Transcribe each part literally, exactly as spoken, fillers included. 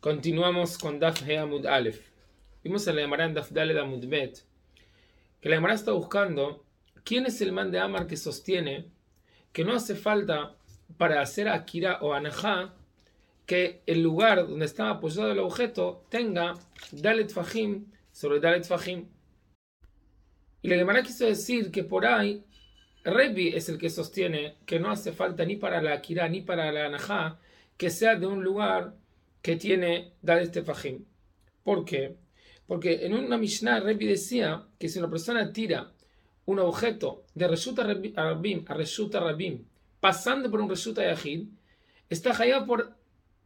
Continuamos con Daf He Amud Aleph. Vimos en la Gemara en Daf Daled Amud Bet que la Gemara está buscando quién es el man de Amar que sostiene que no hace falta para hacer Akira o Anajá que el lugar donde está apoyado el objeto tenga Dalet Fajim sobre Dalet Fajim. Y la Gemara quiso decir que por ahí Rebbi es el que sostiene que no hace falta ni para la Akira ni para la Anajá que sea de un lugar que tiene Dalet Fajim. ¿Por qué? Porque en una Mishnah Rebbi decía que si una persona tira un objeto de Reshut Rabim a Reshut Rabim pasando por un Reshut Yahid, está hayab por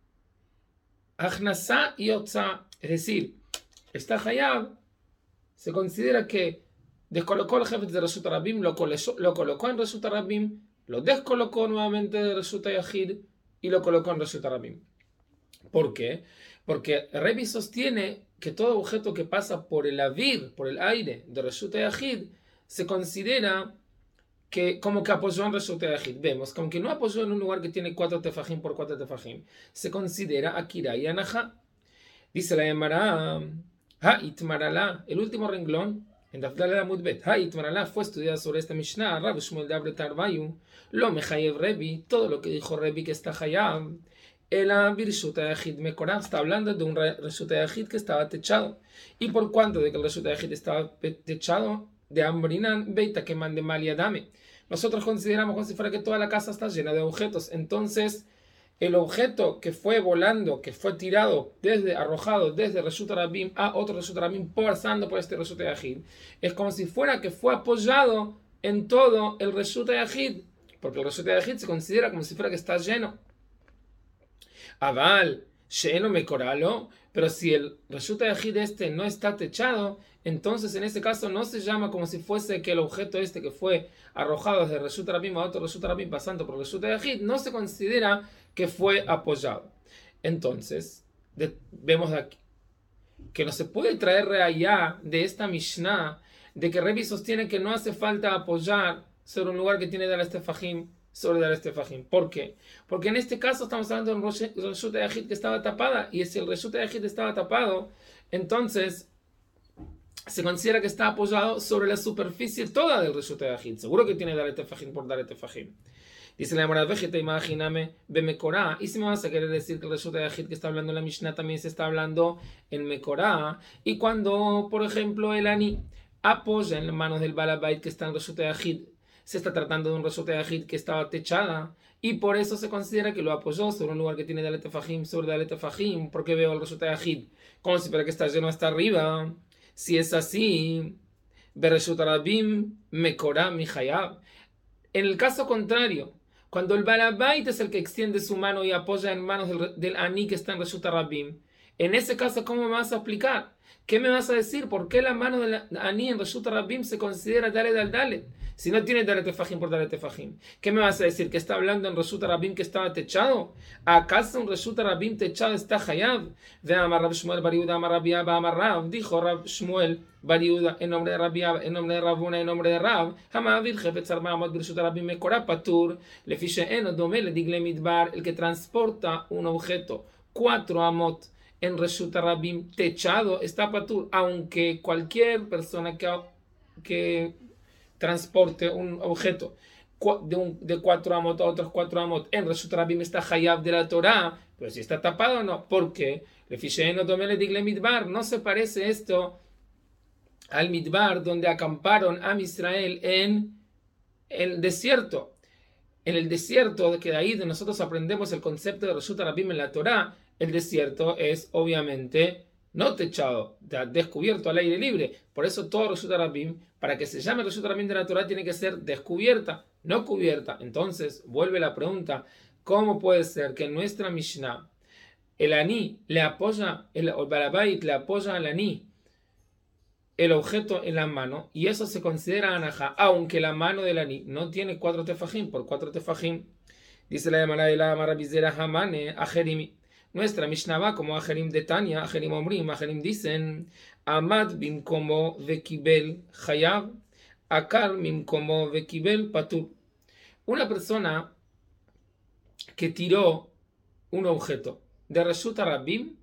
Achnasá y Otza, es decir, está hayab, se considera que descolocó el jefe de Reshut Rabim, lo, lo colocó en Reshut Rabim, lo descolocó nuevamente de Reshut Yahid y lo colocó en Reshut Rabim. ¿Por qué? Porque Rebbi sostiene que todo objeto que pasa por el avir, por el aire de Reshut Yahid, se considera que como que apoyó en Reshut Yahid. Vemos que aunque no apoyó en un lugar que tiene cuatro tefajim por cuatro tefajim, se considera Akira y Anajá. Dice la Gemara, Ha Itmaralá, el último renglón, en Daf Daled Amud Bet, Ha Itmaralá fue estudiada sobre esta Mishnah, Rab Shmuel Dabre Tarbayu, lo Mechayev Rebbi, todo lo que dijo Rebbi que está hayab. El Reshut Yahid Mekorah está hablando de un Reshut Yahid que estaba techado. ¿Y por cuánto de que el Reshut Yahid estaba techado? De Ambrinan Beita que mande mal y Adame. Nosotros consideramos como si fuera que toda la casa está llena de objetos. Entonces, el objeto que fue volando, que fue tirado, desde arrojado desde Reshut Rabim a otro Reshut Rabim, pasando por este Reshut Yahid, es como si fuera que fue apoyado en todo el Reshut Yahid, porque el Reshut Yahid se considera como si fuera que está lleno. Aval, Sheeno Mekoralo, pero si el Reshut Yahid este no está techado, entonces en ese caso no se llama como si fuese que el objeto este que fue arrojado desde Reshut Rabim a otro Reshut Rabim pasando por Reshut Yahid, no se considera que fue apoyado. Entonces, de, vemos aquí que no se puede traer reayá de esta Mishnah de que Rebbi sostiene que no hace falta apoyar sobre un lugar que tiene Dalet Fajim sobre Dalet Fajim. ¿Por qué? Porque en este caso estamos hablando de un Reshut Yahid que estaba tapada, y si el Reshut Yahid estaba tapado, entonces se considera que está apoyado sobre la superficie toda del Reshut Yahid. Seguro que tiene Dalet Fajim por Dalet Fajim. Dice la Gemara, vejete, imagíname, Bemekorá. Y si me vas a querer decir que el Reshut Yahid que está hablando en la Mishnah también se está hablando en Mekorá. Y cuando, por ejemplo, el Ani apoya en las manos del Balabait que está en Reshut Yahid, se está tratando de un Reshut Yahid que estaba techada, y por eso se considera que lo apoyó sobre un lugar que tiene Dalet Fajim sobre Dalet Fajim, porque veo el Reshut Yahid como si fuera que está lleno hasta arriba. Si es así, Bereshut Rabim Mekorá Mihayab. En el caso contrario, cuando el Balabait es el que extiende su mano y apoya en manos del, del Ani que está en Reshut Rabim, en ese caso, ¿cómo me vas a explicar? ¿Qué me vas a decir? ¿Por qué la mano del Ani en Reshut Rabim se considera Dalet al Dalet? Si no tiene Dalet Fajim por Dalet Fajim, ¿qué me vas a decir? ¿Que está hablando en Reshut Rabim que estaba techado? ¿Acaso un Reshut Rabim techado está hayab? Ve Amar Rab Shmuel Bar Yehuda Amar Rabbi Abba Amar Rab. Dijo Rab Shmuel Bar Yehuda en nombre de Rabbi Abba, en nombre de Rabuna, en nombre de Rab. Hamavir Jefetz Arba Amot Reshut Rabim Mekorah Patur. Lefi she'eno dome le digle midbar. El que transporta un objeto cuatro amot en Reshut Rabim techado está patur, aunque cualquier persona que, que transporte un objeto de, un, de cuatro amot a otros cuatro amot en Reshut Rabim está hayab de la Torah, pero si está tapado o no. ¿Por qué? No se parece esto al Midbar donde acamparon a Israel en el desierto. En el desierto, que de ahí de nosotros aprendemos el concepto de Reshut Rabim en la Torah, el desierto es obviamente no techado, descubierto al aire libre. Por eso todo Reshut Rabim, para que se llame Reshut Rabim de la Torah, tiene que ser descubierta, no cubierta. Entonces, vuelve la pregunta, ¿cómo puede ser que en nuestra Mishnah el Ani le apoya, el, el Balabait le apoya al Ani el objeto en la mano, y eso se considera Anajá, aunque la mano del Ani no tiene cuatro tefajim por cuatro tefajim? Dice la Gemara de la Marabizera Hamane, Ajerimi. Nuestra Mishnah va como Ajerim de Tania, Ajerim Omrim, Ajerim dicen, Amad bimkomo vekibel hayab, Akar bimkomo vekibel patur. Una persona que tiró un objeto de Reshut Rabim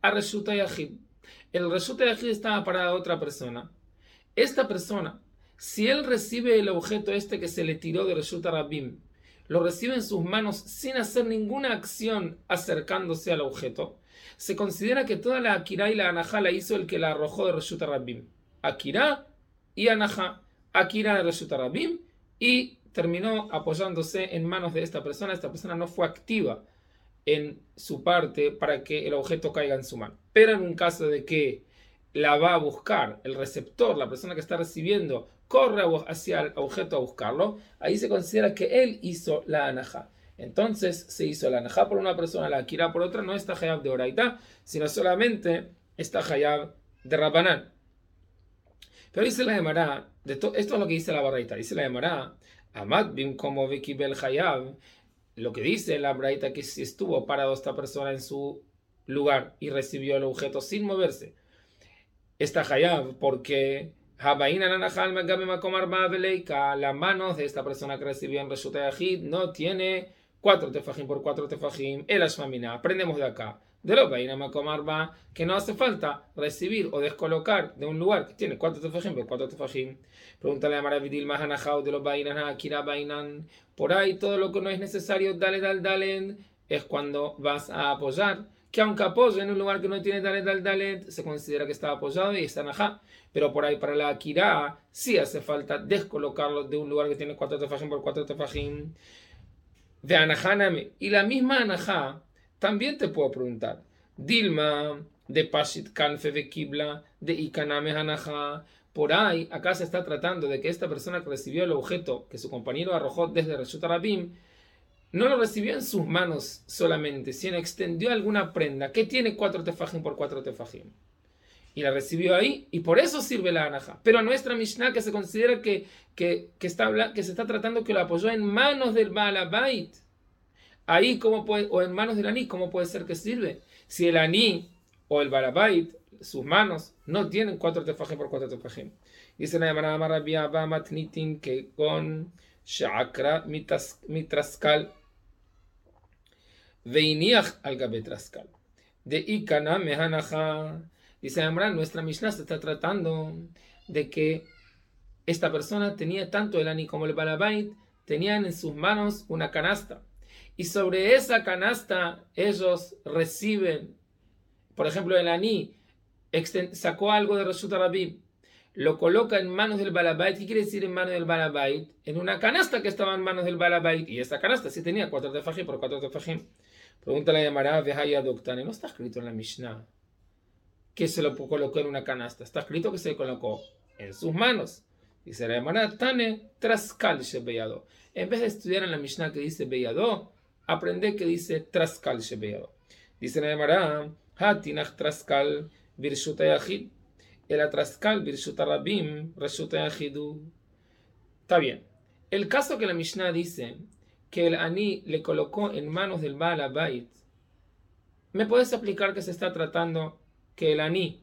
a Reshut Yahid. El Reshut Yahid estaba para otra persona. Esta persona, si él recibe el objeto este que se le tiró de Reshut Rabim, lo recibe en sus manos sin hacer ninguna acción acercándose al objeto, se considera que toda la Akira y la Anajá la hizo el que la arrojó de Reshut Rabim. Akira y Anajá. Akira de Reshut Rabim y terminó apoyándose en manos de esta persona. Esta persona no fue activa en su parte para que el objeto caiga en su mano. Pero en un caso de que la va a buscar, el receptor, la persona que está recibiendo, corre hacia el objeto a buscarlo, ahí se considera que él hizo la anajá. Entonces se hizo la anajá por una persona, la akira por otra, no está hayab de oraita, sino solamente está hayab de rabanán. Pero dice la Gemara, esto es lo que dice la baraita, dice la Gemara, amad bim como vekibel hayab, lo que dice la baraita que si estuvo parado esta persona en su lugar y recibió el objeto sin moverse, está hayab porque la mano de esta persona que recibió en Reshut Yahid no tiene cuatro tefajim por cuatro tefajim. El ashmamina. Aprendemos de acá. De lo que no hace falta recibir o descolocar de un lugar que tiene cuatro tefajim por cuatro tefajim. Pregúntale a Maravidil más anajao de los bainan akira bainan. Por ahí todo lo que no es necesario, dale, dale, dale, es cuando vas a apoyar. Que aunque apoye en un lugar que no tiene dalet dal dalet, se considera que está apoyado y está anajá. Pero por ahí para la akira sí hace falta descolocarlo de un lugar que tiene cuatro tefajim por cuatro tefajim. De anajaname. Y la misma anajá, también te puedo preguntar. Dilma, de pashit kanfe de kibla, de ikaname anajá. Por ahí, acá se está tratando de que esta persona que recibió el objeto que su compañero arrojó desde Reshut Rabim, no lo recibió en sus manos solamente, sino extendió alguna prenda que tiene cuatro tefajim por cuatro tefajim. Y la recibió ahí, y por eso sirve la anajá. Pero a nuestra Mishnah, que se considera que, que, que, está, que se está tratando que lo apoyó en manos del Baal Habait, ahí cómo puede, o en manos del Aní, ¿cómo puede ser que sirve? Si el Aní o el Baal Habait, sus manos, no tienen cuatro tefajim por cuatro tefajim. Dice la Gemara Marabia Abba Matnitin que con Shakra mitraskal veiniach al gabetraskal de ikana mehanaja. Dice Amran, nuestra Mishnah se está tratando de que esta persona tenía tanto el Ani como el Balabait, tenían en sus manos una canasta. Y sobre esa canasta ellos reciben, por ejemplo, el Ani sacó algo de Reshut Rabim, lo coloca en manos del Balabait. ¿Qué quiere decir en manos del Balabait? En una canasta que estaba en manos del Balabait. Y esa canasta sí tenía cuatro tefajim por cuatro tefajim. Pregunta la Gemara, Vehaya Doktane. No está escrito en la Mishnah que se lo colocó en una canasta. Está escrito que se colocó en sus manos. Dice la Gemara, Tane Traskal Shebeyado. En vez de estudiar en la Mishnah que dice Beyado, aprende que dice Traskal Shebeyado. Dice la Gemara, Hatinach Traskal Birshut Yahid. El atraskal Birshut Rabim Reshut Yahidu. Está bien. El caso que la Mishnah dice que el Ani le colocó en manos del Baal Habait, ¿me puedes explicar que se está tratando que el Ani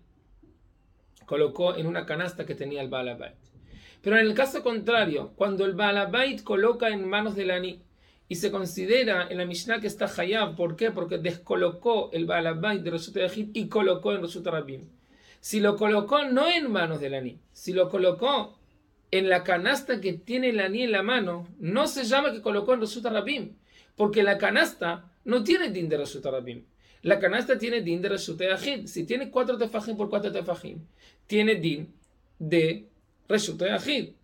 colocó en una canasta que tenía el Baal Habait? Pero en el caso contrario, cuando el Baal Habait coloca en manos del Ani y se considera en la Mishnah que está hayab, ¿por qué? Porque descolocó el Baal Habait de Reshut Yahid y colocó en Reshut Rabim. Si lo colocó no en manos del Ani, si lo colocó en la canasta que tiene el Ani en la mano, no se llama que colocó en Reshut Rabim, porque la canasta no tiene din de Reshut Rabim. La canasta tiene din de Reshut Yahid. Si tiene cuatro tefajim por cuatro tefajim, tiene din de Reshut Yahid.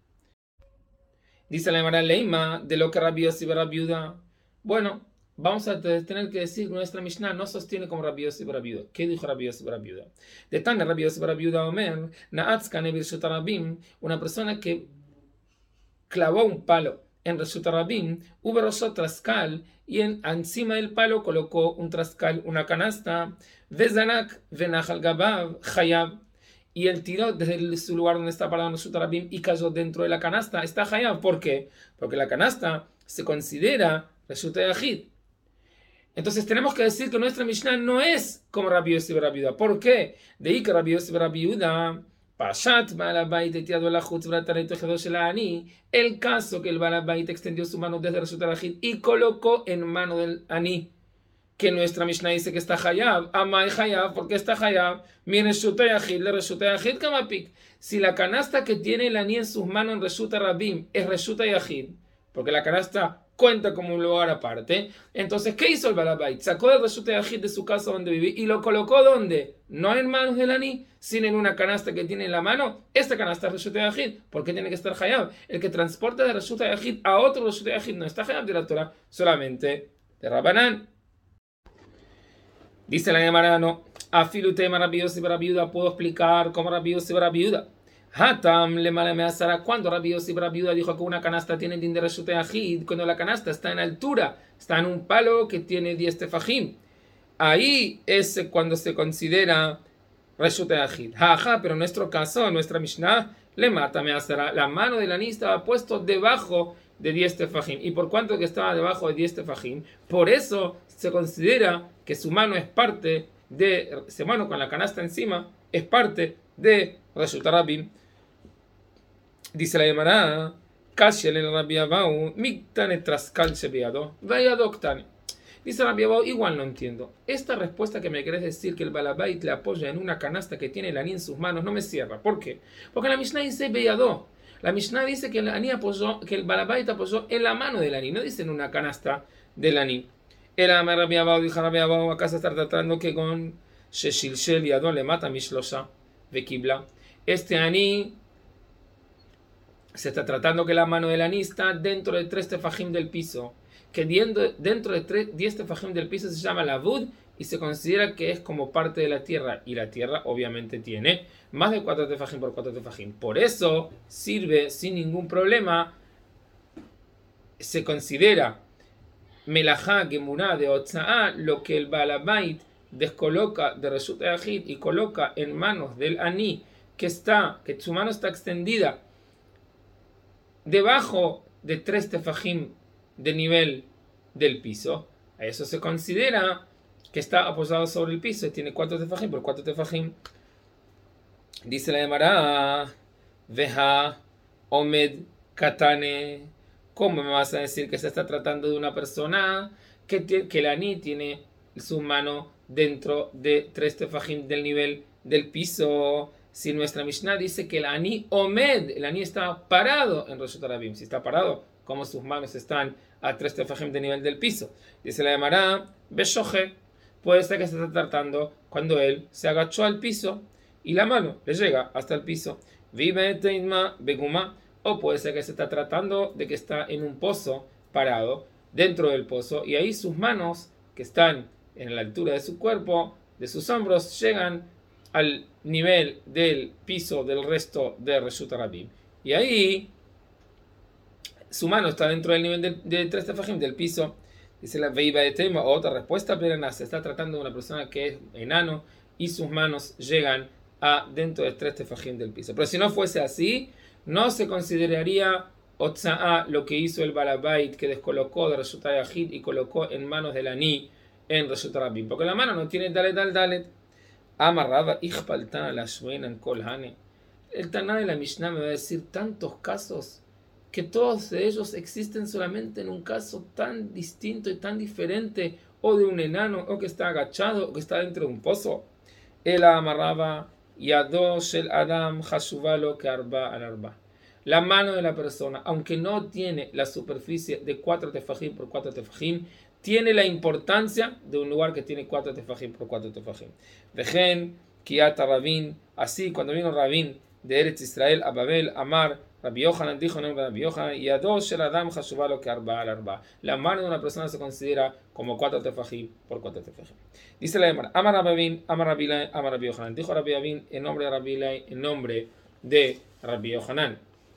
Dice la Gemara Leima de lo que Rabbi Yossi bar Rabbi Yehuda. Bueno, vamos a tener que decir que nuestra Mishnah no sostiene como Rabbi Yossi bar Rabbi Yehuda. ¿Qué dijo Rabbi Yossi bar Rabbi Yehuda? De Tana Rabbi Yossi bar Rabbi Yehuda Omer, Na'atz kane birshut Rabim, una persona que clavó un palo en Reshut Rabim, hubo rosot traskal, y en, encima del palo colocó un traskal, una canasta, vezanak venachal gabav hayab, y él tiró desde el, su lugar donde está parado en Reshut Rabim y cayó dentro de la canasta, está hayab. ¿Por qué? Porque la canasta se considera Reshut Yahid. Entonces tenemos que decir que nuestra Mishnah no es como Rabbi Yossi bar Rabbi Yehuda. ¿Por qué? De ahí que Rabbi Yossi bar Rabbi Yehuda, Pashat Baal Habait etiado la chutz v'atareto chedosh el Ani, el caso que el Baal Habait extendió su mano desde Reshut Yahid y colocó en mano del Ani. que nuestra Mishnah dice que está Hayab, Amay Hayab, ¿por qué está Hayab? Miren, Reshuta Yahid, le Reshuta Yahid Kamapik. Si la canasta que tiene el aní en sus manos en Reshuta Rabim es Reshuta Yahid, porque la canasta cuenta como un lugar aparte, entonces, ¿qué hizo el Balabait? Sacó el Reshuta Yahid de su casa donde vivía y lo colocó ¿dónde? No en manos del aní, sino en una canasta que tiene en la mano. Esta canasta es Reshuta Yahid. ¿Por qué tiene que estar Hayab? El que transporta de Reshuta Yahid a otro Reshuta Yahid no está Hayab de la Torah, solamente de Rabanán. Dice la Gemara, no, afilu tema Rabbi Yossi bar Viuda, puedo explicar cómo Rabbi Yossi bar Viuda. Hatam le malameazara, cuando Rabbi Yossi bar Viuda dijo que una canasta tiene din de Reshuta Yahid, cuando la canasta está en altura, está en un palo que tiene diez tefajim. Ahí es cuando se considera Reshuta Yahid. Jaja, pero en nuestro caso, en nuestra Mishnah, le mata meazara, la mano del aní estaba puesto debajo de diez tefajim. ¿Y por cuánto que estaba debajo de diez tefajim? Por eso se considera que su mano es parte de, su mano con la canasta encima, es parte de Reshut Rabim. Dice la Gemara, Kashel el Rabbi Abau, Miktane Traskal Shebeado, Vayadoktane. Dice Rabbi Abau, igual no entiendo. Esta respuesta que me querés decir que el Balabait le apoya en una canasta que tiene el aní en sus manos no me cierra. ¿Por qué? Porque la Mishnah dice Beyado. La Mishnah dice que el aní apoyó, que el Balabait apoyó en la mano del aní, no dice en una canasta del aní. Era Rabbi Abau, dijo Rabbi Abau, acá se está tratando que con Sheshilshel y Adon le mata Mishlosha Vekibla. Este aní se está tratando que la mano del aní está dentro de tres tefajim del piso, que dentro de diez tefajim del piso se llama lavud y se considera que es como parte de la tierra, y la tierra obviamente tiene más de cuatro tefajim por cuatro tefajim. Por eso sirve sin ningún problema, se considera Melajá Gemuná de Otzaá, lo que el Balabait descoloca de Reshut Yahid y coloca en manos del aní, que está, que su mano está extendida debajo de tres tefajim de nivel del piso. A eso se considera que está apoyado sobre el piso y tiene cuatro tefajim por cuatro tefajim. Dice la Gemara, Veja Omed Katane. ¿Cómo me vas a decir que se está tratando de una persona que, que el aní tiene su mano dentro de tres tefajim del nivel del piso? Si nuestra Mishnah dice que el aní omed, el aní está parado en Reshut Rabim. Si está parado, como sus manos están a tres tefajim del nivel del piso. Dice la Gemara, Beshoje, puede ser que se está tratando cuando él se agachó al piso y la mano le llega hasta el piso. Vive teima beguma. O puede ser que se está tratando de que está en un pozo parado, dentro del pozo, y ahí sus manos, que están en la altura de su cuerpo, de sus hombros, llegan al nivel del piso del resto de Reshut Rabim. Y ahí su mano está dentro del nivel de, de tres tefajim del piso. Dice la Veiba de Tema, otra respuesta plena, se está tratando de una persona que es enano y sus manos llegan a dentro de tres tefajim del piso. Pero si no fuese así, no se consideraría Otza'a lo que hizo el Balabait, que descolocó de Reshut Yahid y colocó en manos del aní en Reshut Rabim, porque la mano no tiene dalet al dalet. Amarraba Ichpaltana la Shwenan Kolhane. El Taná de la Mishnah me va a decir tantos casos que todos de ellos existen solamente en un caso tan distinto y tan diferente, o de un enano, o que está agachado, o que está dentro de un pozo. Él amarraba Yado Shel Adam Hashuvalo que arba al arba. La mano de la persona, aunque no tiene la superficie de cuatro tefajim por cuatro tefajim, tiene la importancia de un lugar que tiene cuatro tefajim por cuatro tefajim. Vejen, Kiata Rabin, así cuando vino Rabin de Eretz Israel a Babel, Amar, Rabbi Yohanan dijo en nombre de Rabbi Yohanan, Yado Shel Adam Hashuvalo que arba al arba. La mano de una persona se considera como cuatro tefajim por cuatro tefajim. Dice la Gemara, Amar Rabin, Amar Rabbi Lai, Amar Rabbi Yohanan. Dijo Rabbi Abin en nombre de Rabbi Lai, en nombre de Rabbi Yohanan.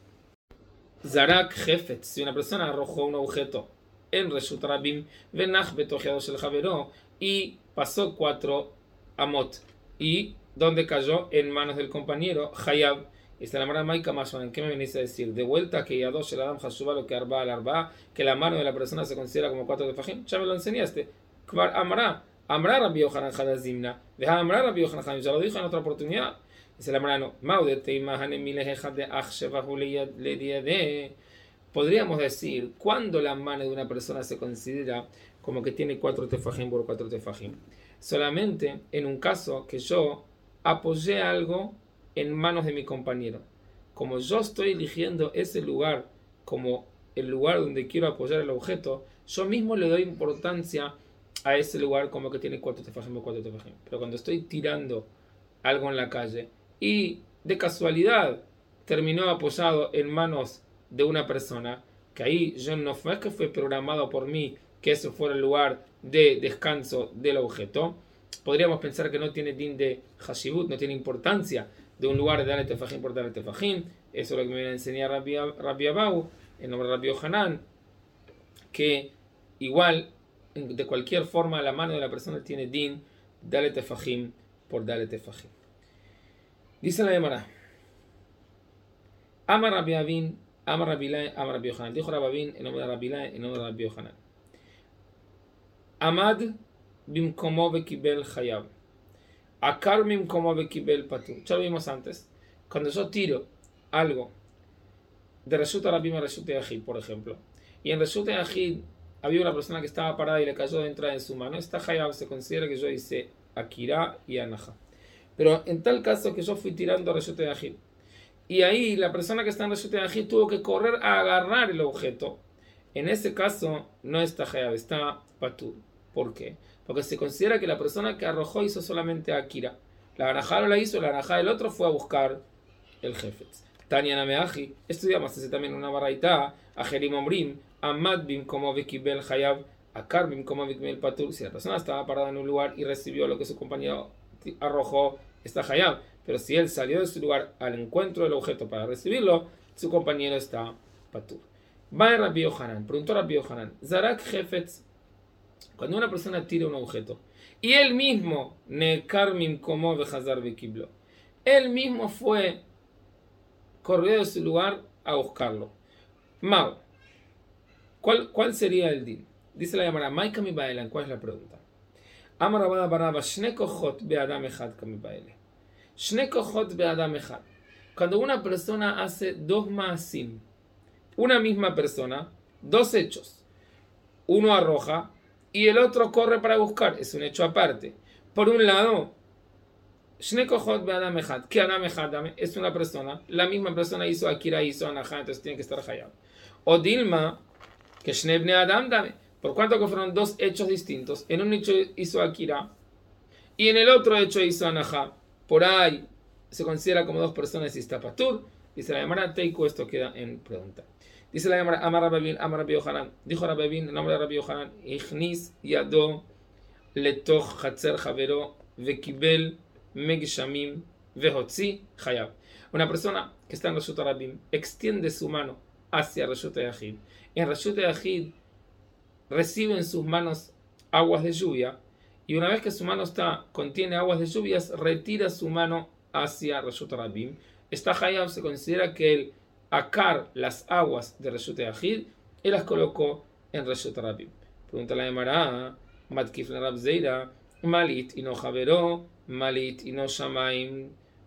Zarak Jefetz, si una persona arrojó un objeto en Reshut Rabim, Venach betojeado shel Javero, y pasó cuatro amot, y donde cayó en manos del compañero, Hayab. Y se la Gemara Maika Mashon, ¿qué me venís a decir? De vuelta que Yado Shel Adam Hashuba lo que arba al arba, que la mano de la persona se considera como cuatro tefajim. Ya me lo enseñaste. Kvar Amra, Amra Rabbi Yohanan Hadazimna, deja Amra Rabbi Yohanan Hadazimna, ya lo dijo en otra oportunidad. Dice la Gemara, no, Maudete Imahane Milejeja de Achshevahu le diade. Podríamos decir, cuando la mano de una persona se considera como que tiene cuatro tefajim por cuatro tefajim. Solamente en un caso que yo apoyé algo en manos de mi compañero. Como yo estoy eligiendo ese lugar como el lugar donde quiero apoyar el objeto, yo mismo le doy importancia a ese lugar como que tiene cuatro tefajim por cuatro tefajim. Pero cuando estoy tirando algo en la calle y de casualidad terminó apoyado en manos de una persona, que ahí yo no fue que fue programado por mí que eso fuera el lugar de descanso del objeto, podríamos pensar que no tiene din de hashibut, no tiene importancia de un lugar de darle tefajim por darle tefajim. Eso es lo que me viene a enseñar Rabbi Abau, en nombre de Rabbi Yohanan, que igual, de cualquier forma, la mano de la persona tiene din, darle tefajim por darle tefajim. Dice la Gemara, Amar Rabbi Avin, Amar Rabbi Lai, Amar Rabbi Yohanan. Dijo Rabbi Avin en nombre de Rabbi Lai, en nombre de Rabbi Yohanan. Amad bimkomo vekibel hayab. Akar bimkomo vekibel patur. Ya lo vimos antes. Cuando yo tiro algo de Reshut Rabim a Reshut Yahid, por ejemplo, y en Reshut Yahid había una persona que estaba parada y le cayó dentro de su mano, esta hayab se considera que yo hice Akira y Anaja. Pero en tal caso que yo fui tirando a Reshut Yahid, y ahí la persona que está en Reshut Yahid tuvo que correr a agarrar el objeto, en ese caso no está hayab, está patur. ¿Por qué? Porque se considera que la persona que arrojó hizo solamente Akira. La Anajá no la hizo, la Anajá del otro fue a buscar el Jefetz. Tania Nameaji, estudiamos hace también una baraita, Ajerim Omrim, Amad bim como Vikibel Hayab, Akar bim como Vikibel Patur. Si la persona estaba parada en un lugar y recibió lo que su compañero arrojó, está Hayab. Pero si él salió de su lugar al encuentro del objeto para recibirlo, su compañero está Patur. Va Rabbi Yohanan, preguntó Rabbi Yohanan, Zarak Jefetz, cuando una persona tira un objeto y él mismo, Nekar mim como Vejazar Vikiblo, él mismo fue, corrió de su lugar a buscarlo. Mau, ¿cuál, cuál sería el din? Dice la Gemara, Maika mi baelan, ¿cuál es la pregunta? Amar Rabba Baraba, Shne kochot be'adam echad kami baele. Shne kochot be'adam echad. Cuando una persona hace dos maasim, una misma persona, dos hechos, uno arroja y el otro corre para buscar, es un hecho aparte. Por un lado, Shne kochot be'adam echad, que Adam echad es una persona, la misma persona hizo Akira, hizo Anajá, entonces tiene que estar Hayab. O Dilma, que Shne bnei Adam dame, por cuanto que fueron dos hechos distintos, en un hecho hizo Akira y en el otro hecho hizo Anajá, por ahí se considera como dos personas y está Patur. Dice la Gemara, Teiku, esto queda en pregunta. Dice la Gemara, Amar Rabbi, Amar Rabbi Yohanan, dijo Rabbi en nombre de Rabbi Yohanan, Ichnis yado letoch hatzer javero vekibel megishamim vehotzi hayab. Una persona que está en Reshut Rabim extiende su mano hacia Reshut Yahid. En Reshut Yahid recibe en sus manos aguas de lluvia y una vez que su mano está contiene aguas de lluvias, retira su mano hacia Reshut Rabim. Esta hayab se considera que el Akar, las aguas de Reshut Yahid, él las colocó en Reshut Rabim. Pregunta la Gemara, Matkif la Rab Zeira, Malit y no Javero, Malit y no Shamaim.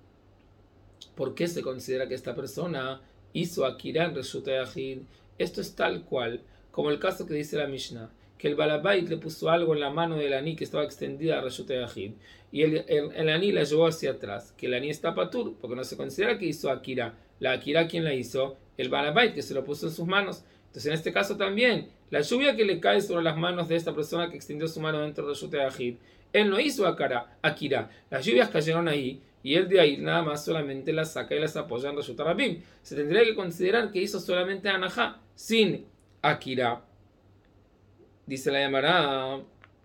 ¿Por qué se considera que esta persona hizo Akira en Reshut Yahid? Esto es tal cual como el caso que dice la Mishnah, que el Balabait le puso algo en la mano del Ani que estaba extendida a Reshut Yahid, y el, el, el Ani la llevó hacia atrás, que el Ani está patur, porque no se considera que hizo Akira. La Akira, ¿quién la hizo? El Balabait, que se lo puso en sus manos. Entonces, en este caso también, la lluvia que le cae sobre las manos de esta persona que extendió su mano dentro de Reshut Yahid, él no hizo Akira, Akira. Las lluvias cayeron ahí, y él de ahí nada más solamente las saca y las apoya en Reshut Rabim. Se tendría que considerar que hizo solamente Anajá, sin Akira. Dice la Gemara,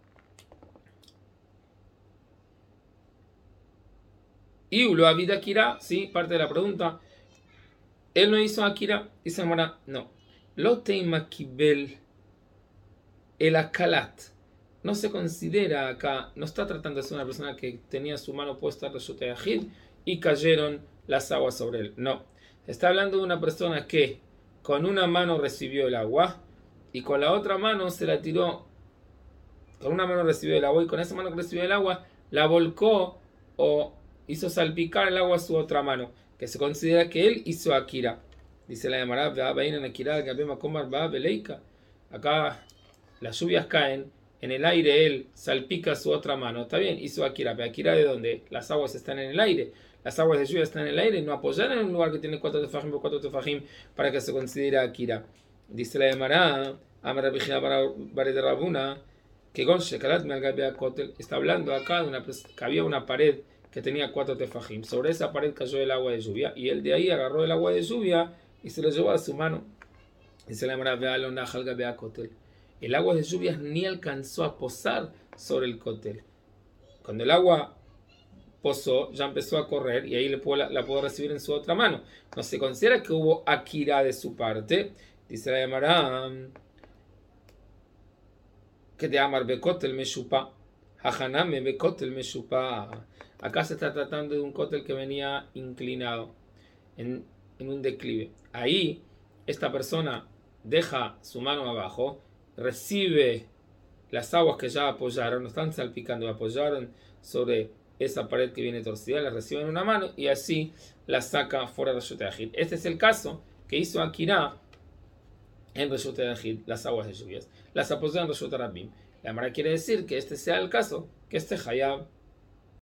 y lo habida Akira, sí, parte de la pregunta. Él no hizo Akira, dice la Gemara, no. Lo teima kibel el akalat. No se considera acá, no está tratando de ser una persona que tenía su mano puesta en Reshut Yahid y cayeron las aguas sobre él. No. Está hablando de una persona que con una mano recibió el agua y con la otra mano se la tiró. Con una mano recibió el agua y con esa mano que recibió el agua la volcó o hizo salpicar el agua a su otra mano, que se considera que él hizo Akira. Dice la Gemara, acá las lluvias caen en el aire él salpica su otra mano, está bien, hizo Akira, pero Akira de dónde? Las aguas están en el aire, las aguas de lluvia están en el aire, no apoyar en un lugar que tiene cuatro tefajim por cuatro tefajim para que se considere Akira. Dice la Gemara, Amar Vigila Baret de Rabuna, que Gonche Kalat Melgabea Kotel está hablando acá de una, que había una pared que tenía cuatro tefajim. Sobre esa pared cayó el agua de lluvia y él de ahí agarró el agua de lluvia y se lo llevó a su mano. Dice la Gemara, Vea lo Nahal Gabea Kotel. El agua de lluvias ni alcanzó a posar sobre el cótel. Cuando el agua posó, ya empezó a correr y ahí le puedo, la, la puedo recibir en su otra mano. No se considera que hubo Akira de su parte. Dice la Gemara que te amar Bekotel Meshupa. Hajaname Bekotel Meshupa. Acá se está tratando de un cótel que venía inclinado en, en un declive. Ahí esta persona deja su mano abajo, recibe las aguas que ya apoyaron, no están salpicando, apoyaron sobre esa pared que viene torcida, la recibe en una mano y así la saca fuera de Reshut Yahid. Este es el caso que hizo Akira en Reshut Yahid, las aguas de lluvias, las apoyó en Reshut Rabim. La Gemara quiere decir que este sea el caso, que este Hayab